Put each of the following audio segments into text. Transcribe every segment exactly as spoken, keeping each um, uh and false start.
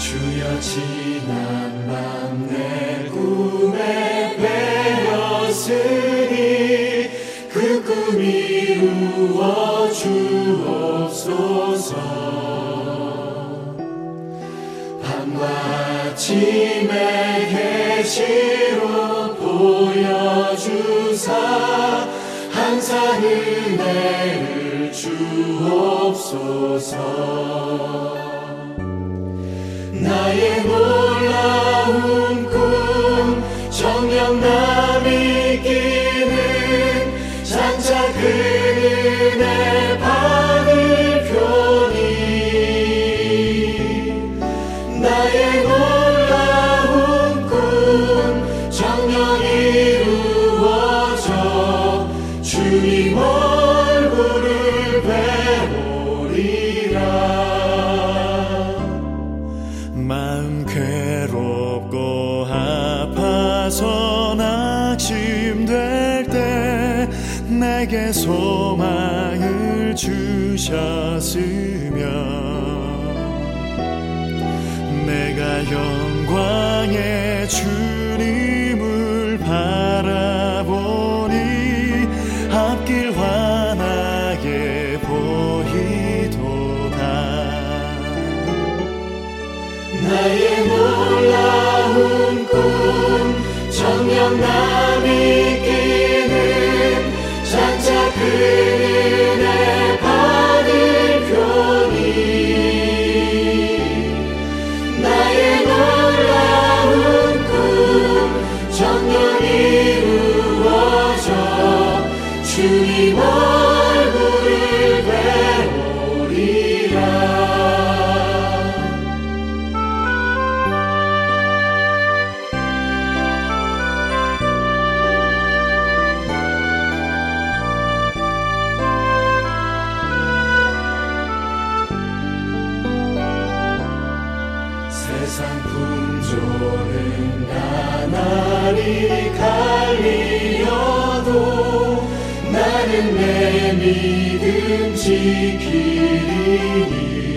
주여 지난 밤 내 꿈에 배었으니 그 꿈 이루어 주옵소서. 밤과 아침에 계시로 보여주사 항상 은혜를 주옵소서. 나의 놀라운 꿈 정녕 남이 끼는 장차 그 은혜 받을 표니 나의 놀라운 꿈 정녕 이루어져 주님 얼굴을 배우리라. 마음 괴롭고 아파서 낙심될 때 내게 소망을 주셨으며 내가 영광의 주님을 바라보니 앞길 환하게 보이도다. 나의 놀라운 꿈 정녕 남이 끼는 장차 그 은혜 받을 표니 나의 놀라운 꿈 정녕 이루어져 주님 얼굴을 배우리라. 세상 풍조는 나날이 갈리어도 나는 내 믿음 지키리니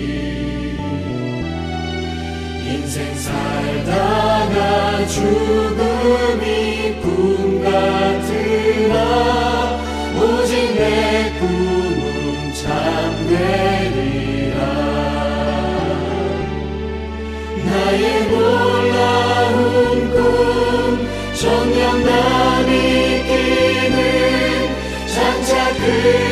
인생 살다가 죽음이 꿈 같으나 오직 내 꿈은 참되리라. 나의 놀라운 꿈 정녕 남이 끼는 장차 그